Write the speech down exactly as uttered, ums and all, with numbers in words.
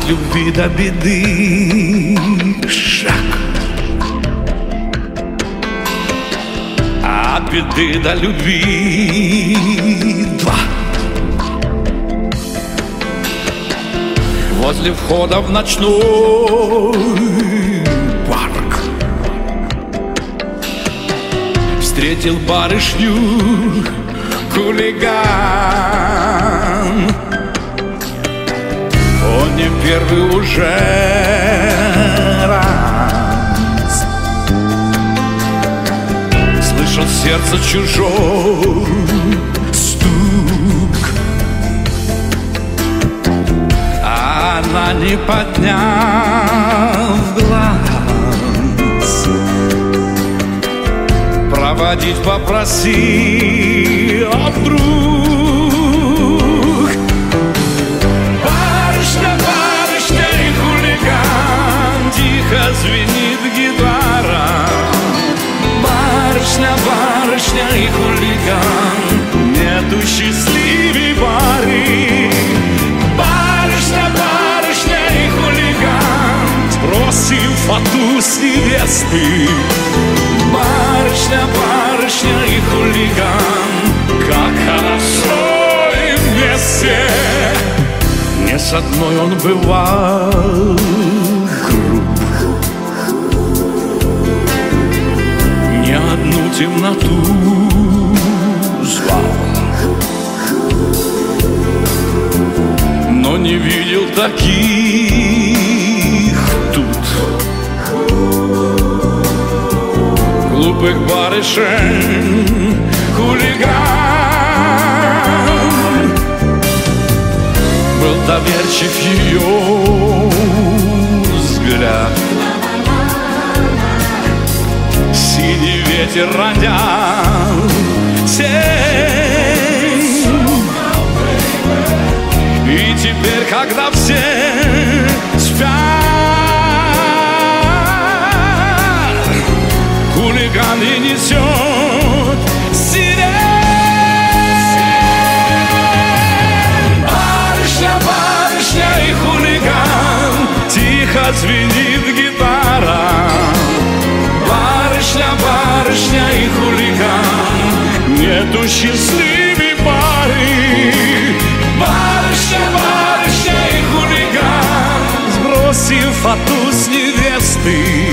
От любви до беды шаг, от беды до любви два. Возле входа в ночной парк встретил барышню хулиган. Он не первый уже раз слышал сердце чужой стук, а она, не подняв глаз, проводить попросил вдруг. Звенит гитара, барышня, барышня и хулиган, нету счастливей пары. Барышня, барышня и хулиган, сбросим фату с невесты. Барышня, барышня и хулиган, как хорошо им вместе. Не с одной он бывал одну темноту звал, но не видел таких тут глупых барышень. Хулиган был доверчив ее взгляд, синий ветер ронял тень. И теперь, когда все спят, хулиган и несет сирень. Барышня, барышня и хулиган, тихо звенит гитара. Барышня, барышня и хулиган, нету счастливой пары. Барышня, барышня и хулиган, сбросив фату с невесты.